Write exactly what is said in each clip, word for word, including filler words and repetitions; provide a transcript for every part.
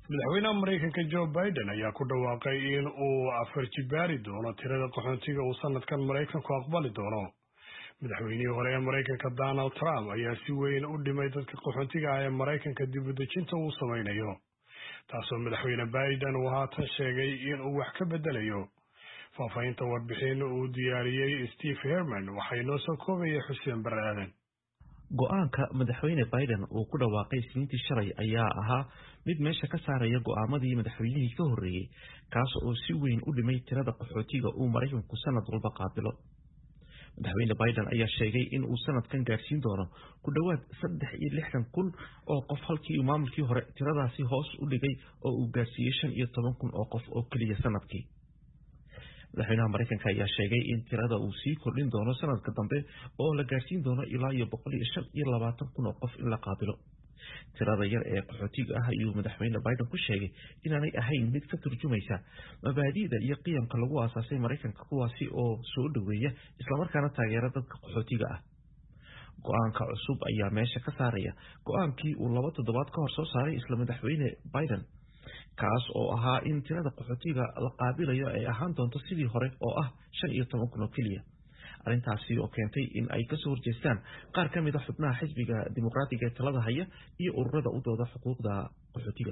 madaxweynaha Mareykanka Joe Biden ayaa ku dhawaaqay in uu afar jibaari doono tirada qaxootiga uu sanadkan Mareykanku aqbali doono. madaxweynihii hore ee Mareykanka Donald Trump ayaa si weyn u dhimay dadka qaxootiga ah ee Mareykanka dib u dejinta uu samaynayo, taasoo madaxweyne Biden uu haatan sheegay in uu wax ka bedelayo. faafahinta warbixin uu diyaariyey Steve Herman waxay noo soo koobaya Xuseen Barre Aadan. go-aanka madaxweyne Biden uu ku dhawaaqay Isniintii shalay ayaa ahaa mid meesha ka saaraya go'aamadii madaxweynihii ka horreeyay, kaas oo si weyn u dhimay tirada qaxootiga uu Mareykanku sanad walba qaabilo. madaxweyne Biden ayaa sheegay in uu sanadkan gaarsiin doono ku dhawaad saddex iyo lixdan kun oo qof halkii maamulkii hore tiradaasi hoos u dhigay oo uu gaarsiiyey shan iyo toban kun oo qof oo keliya sanadkii. madaxweynaha Mareykanka ayaa sheegay in tirada uu sii kordhin doono sanadka dambe oo la gaarsiin doono ilaa iyo boqol iyo shan iyo labaatan kun oo qof in la qaabilo. tirada yar ee qaxootiga ah ayuu madaxweyne Biden ku sheegay inaanay ahayn mid ka turjumaysa mabaadi'da iyo qiyamka lagu aasaasay Mareykanka, kuwaasi oo soo dhaweeya islamarkaana taageera dadka qaxootiga ah. go-aanka cusub ayaa meesha ka saaraya go-aankii uu laba toddobaad ka hor soo saaray isla madaxweyne Biden, kaas oo ahaa in tirada qaxootiga la qaabilayo ay ahaan doonto sidii hore oo ah shan iyo toban kun oo keliya. arrintaasi oo keentay in ay kasoo horjeestaan qaar ka mid a xubnaha xisbiga dimuqraadiga ee talada haya iyo ururada u dooda xuquuqda qaxootiga.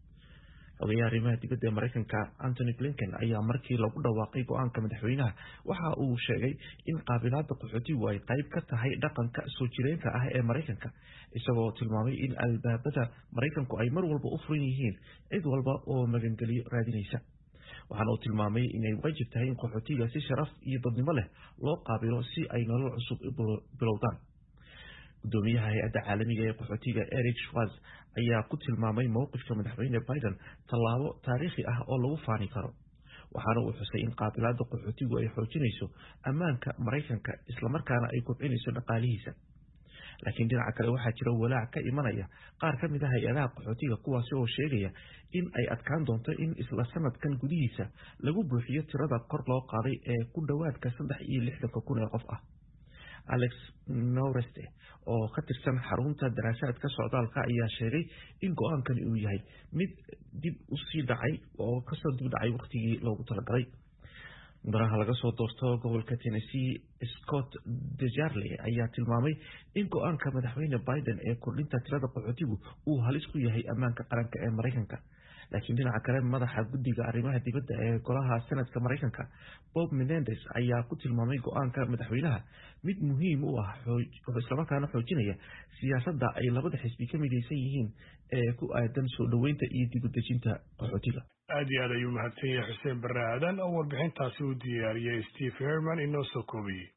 xogayaha arrimaha dibadda ee Mareykanka Antony Blinken ayaa markii lagu dhawaaqay go-aanka madaxweynaha waxa uu sheegay in qaabilaadda qaxootigu ay qayb ka tahay dhaqanka soo jireenka ah ee Mareykanka, isagoo tilmaamay in albaabada Mareykanku ay mar walba u furan yihiin cid walba oo magangeliyo raadinaysa. waxaana uu tilmaamay inay waajib tahay in qaxootiga si sharaf iyo dadnimo leh loo qaabilo si ay nolol cusub bilowdaan. gudoomiyaha hay-adda caalamiga ee qaxootiga Eric Schwartz ayaa ku tilmaamay mowqifka madaxweyne Biden tallaabo taariikhi ah oo lagu faani karo. waxaana uu xusay in qaabilaadda qaxootigu ay xoojinayso ammaanka Mareykanka islamarkaana ay kobcinayso dhaqaalihiisa. laakiin dhinaca kale waxaa jira walaac ka imanaya qaar ka mid ah hay-adaha qaxootiga, kuwaasi oo sheegaya in ay adkaan doonto in isla sanadkan gudihiisa lagu buuxiyo tirada kor loo qaaday ee ku dhowaadka saddex iyo lixdanka kun ee qof ah. Alex Noreste oo ka tirsan xarunta daraasaadka socdaalka ayaa sheegay in go-aankani uu yahay mid dib u sii dhacay oo kasoo dib dhacay waqtigii loogu talagalay. mudanaha laga soo doorto gobolka Tennessee Scott DeJarle ayaa tilmaamay in go-aanka madaxweyne Biden ee kordhinta tirada qaxootigu uu halis ku yahay ammaanka qaranka ee Mareykanka. laakiin dhinaca kale madaxa guddiga arrimaha dibadda ee golaha Senatka Mareykanka Bob Menendez ayaa ku tilmaamay go-aanka madaxweynaha mid muhiim u ah islamarkaana xoojinaya siyaasadda ay labada xisbi ka midaysan yihiin ee ku aadan soo dhaweynta iyo dib u dejinta qaxootiga. aad iyo aad ayuu mahadsan yahay Xuseen Barre Aadan oo warbixintaasi u diyaariyey Steve Herman inoo soo koobiyey.